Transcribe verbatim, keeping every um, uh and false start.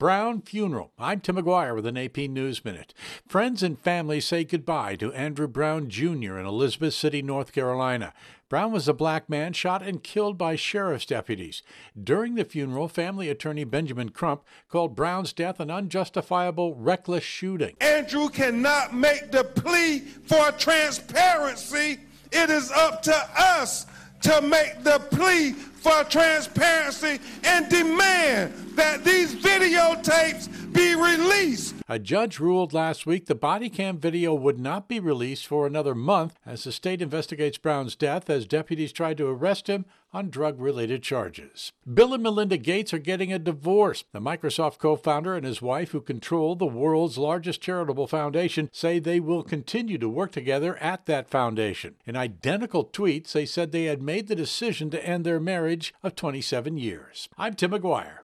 Brown funeral. I'm Tim McGuire with an A P News Minute. Friends and family say goodbye to Andrew Brown Junior in Elizabeth City, North Carolina. Brown was a black man shot and killed by sheriff's deputies. During the funeral, family attorney Benjamin Crump called Brown's death an unjustifiable, reckless shooting. Andrew cannot make the plea for transparency. It is up to us to make the plea for transparency and demand that these videotapes be released. A judge ruled last week the body cam video would not be released for another month as the state investigates Brown's death as deputies tried to arrest him on drug-related charges. Bill and Melinda Gates are getting a divorce. The Microsoft co-founder and his wife, who control the world's largest charitable foundation, say they will continue to work together at that foundation. In identical tweets, they said they had made the decision to end their marriage of twenty-seven years. I'm Tim McGuire.